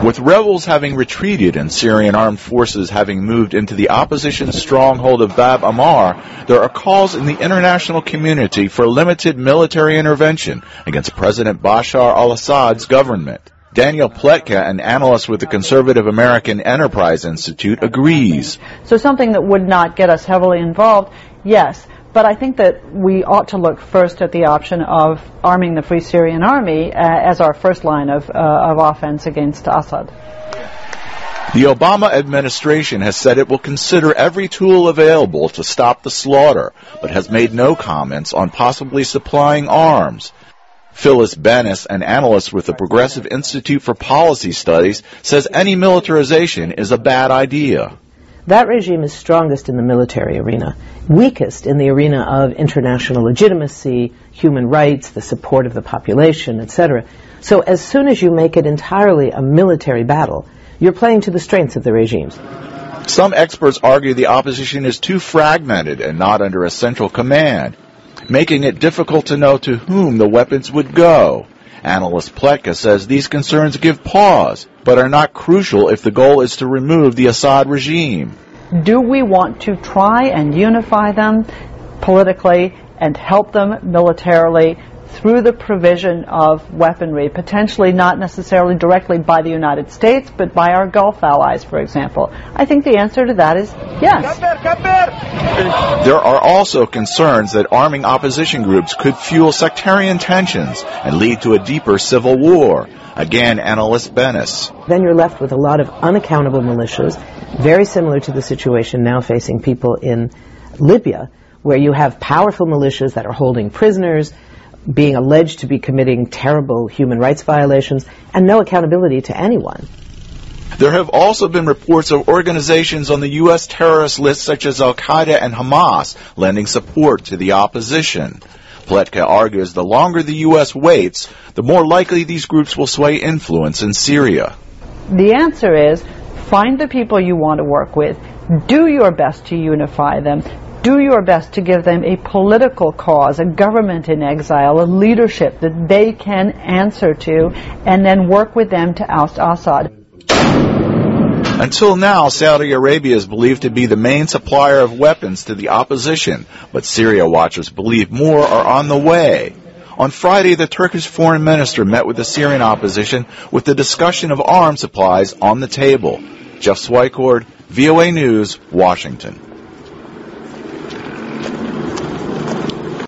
With rebels having retreated and Syrian armed forces having moved into the opposition stronghold of Bab Ammar, there are calls in the international community for limited military intervention against President Bashar al-Assad's government. Daniel Pletka, an analyst with the Conservative American Enterprise Institute, agrees. So something that would not get us heavily involved, yes. But I think that we ought to look first at the option of arming the Free Syrian Army as our first line of offense against Assad. The Obama administration has said it will consider every tool available to stop the slaughter, but has made no comments on possibly supplying arms. Phyllis Bennis, an analyst with the Progressive Institute for Policy Studies, says any militarization is a bad idea. That regime is strongest in the military arena, weakest in the arena of international legitimacy, human rights, the support of the population, etc. So as soon as you make it entirely a military battle, you're playing to the strengths of the regimes. Some experts argue the opposition is too fragmented and not under a central command, making it difficult to know to whom the weapons would go. Analyst Pletka says these concerns give pause, but are not crucial if the goal is to remove the Assad regime. Do we want to try and unify them politically and help them militarily through the provision of weaponry, potentially not necessarily directly by the United States, but by our Gulf allies, for example? I think the answer to that is yes. There are also concerns that arming opposition groups could fuel sectarian tensions and lead to a deeper civil war. Again, analyst Bennis. Then you're left with a lot of unaccountable militias, very similar to the situation now facing people in Libya, where you have powerful militias that are holding prisoners, being alleged to be committing terrible human rights violations, and no accountability to anyone. There have also been reports of organizations on the U.S. terrorist list such as Al-Qaeda and Hamas lending support to the opposition. Pletka argues the longer the U.S. waits, the more likely these groups will sway influence in Syria. The answer is find the people you want to work with, do your best to unify them, do your best to give them a political cause, a government in exile, a leadership that they can answer to, and then work with them to oust Assad. Until now, Saudi Arabia is believed to be the main supplier of weapons to the opposition, but Syria watchers believe more are on the way. On Friday, the Turkish foreign minister met with the Syrian opposition with the discussion of arms supplies on the table. Jeff Swicord, VOA News, Washington.